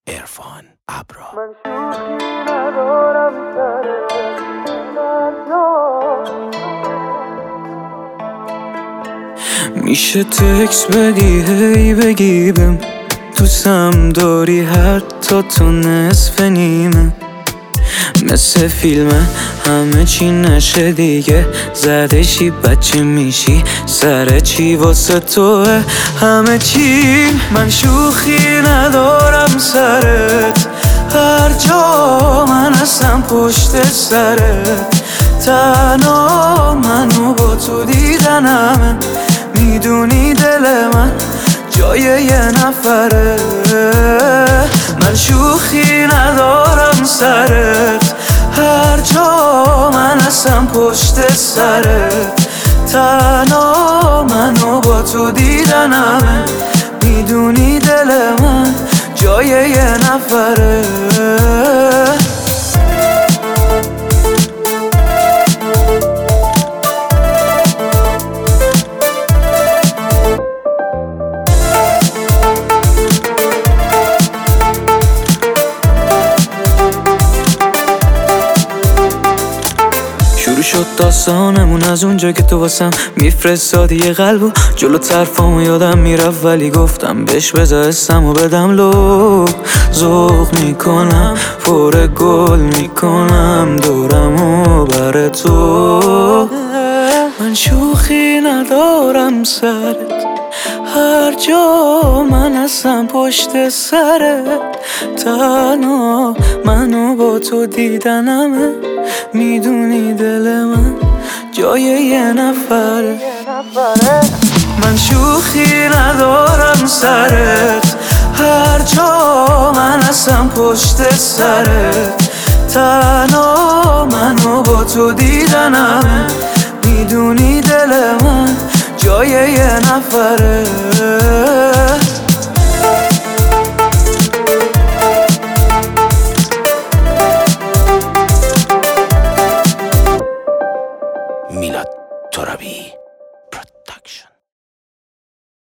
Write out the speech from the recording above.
عرفان ابرا. من شوخی ندارم سر میشه تکس بدی هی بگی بهم دوستم داری حتی تو نصف نیمه، مثل فیلمه همه چی نشه دیگه، زدشی بچه میشی سر چی واسه توه همه چی. من شوخی ندارم سرت، هر جا من هستم پشت سرت، تنها منو با تو دیدنمه، میدونی دل من جای یه نفره. من شوخی ندارم سرت، هر جا من هستم پشت سرت، تنها منو با تو دیدنمه، میدونی دل من جای یه نفره. شروع شد داستانمون از اونجا که تو واسم میفرستادی یه قلبو، جلو طرفامو یادم میرفت ولی گفتم بهش بذار اسمو بدم لو. ذوق میکنم پر گل میکنم دورمو بر تو. من شوخی ندارم سرت، هر جا من هستم پشت سرت، تنها منو با تو دیدنمه، میدونی دل من جای یه نفره. من شوخی ندارم سرت، هر جا من هستم پشت سرت، تنها منو با تو دیدنمه، میدونی دل من جای یه نفره.